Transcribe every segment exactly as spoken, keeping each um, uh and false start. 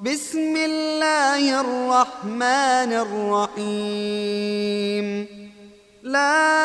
بسم الله الرحمن الرحيم لا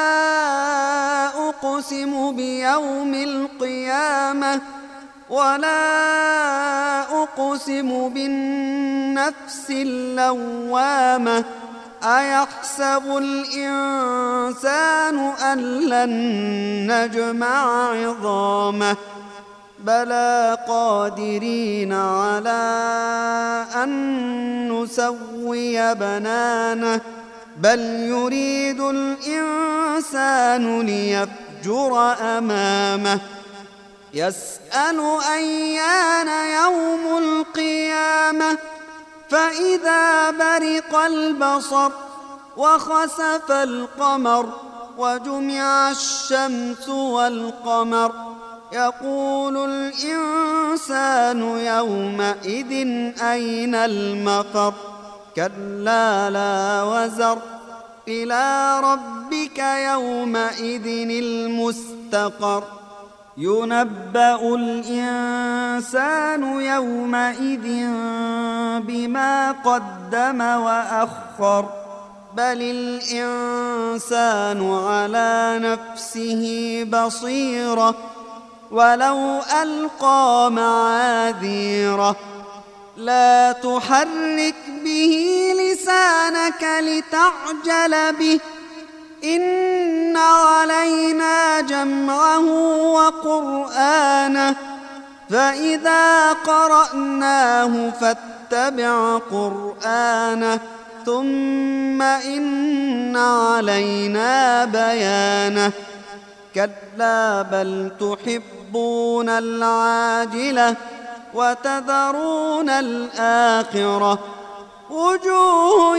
أقسم بيوم القيامة ولا أقسم بالنفس اللوامة أيحسب الإنسان أن لن نجمع عظامه بلى قادرين على أن نسوي بنانه بل يريد الإنسان ليفجر أمامه يسأل أيان يوم القيامة فإذا برق البصر وخسف القمر وجمع الشمس والقمر يقول الإنسان يومئذ أين المفر كلا لا وزر إلى ربك يومئذ المستقر ينبأ الإنسان يومئذ بما قدم وأخر بل الإنسان على نفسه بصيرة ولو ألقى معاذيره لا تحرك به لسانك لتعجل به إن علينا جمعه وقرآنه فإذا قرأناه فاتبع قرآنه ثم إن علينا بيانه كلا بل تحبون العاجلة وتذرون الآخرة وجوه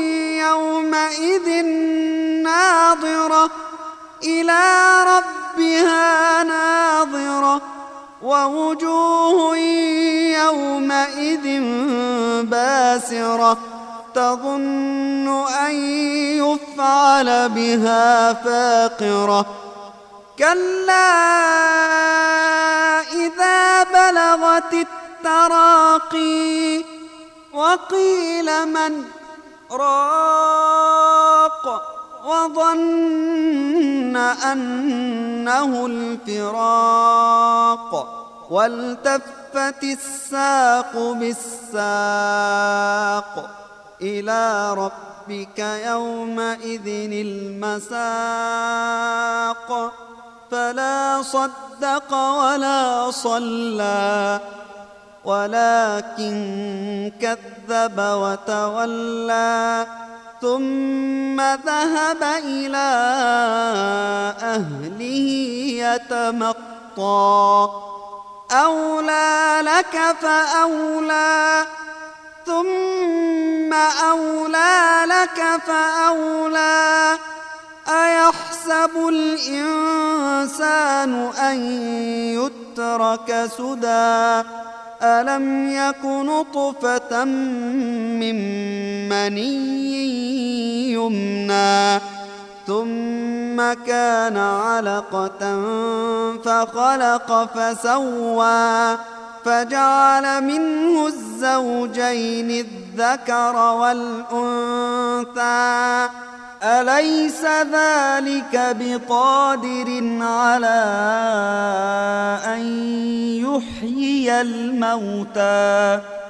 يومئذ ناظرة إلى ربها ناظرة ووجوه يومئذ باسرة تظن أن يفعل بها فاقرة كلا إذا بلغت التراقي وقيل من راق وظن أنه الفراق والتفت الساق بالساق إلى ربك يومئذ المساق فلا صدق ولا صلى ولكن كذب وتولى ثم ذهب إلى أهله يتمطى أولى لك فأولى ثم أولى لك فأولى أيحسب الإنسان أن يترك سدى ألم يك نطفة من مني يمنى ثم كان علقة فخلق فسوى فجعل منه الزوجين الذكر والأنثى أليس ذلك بقادر على أن يحيي الموتى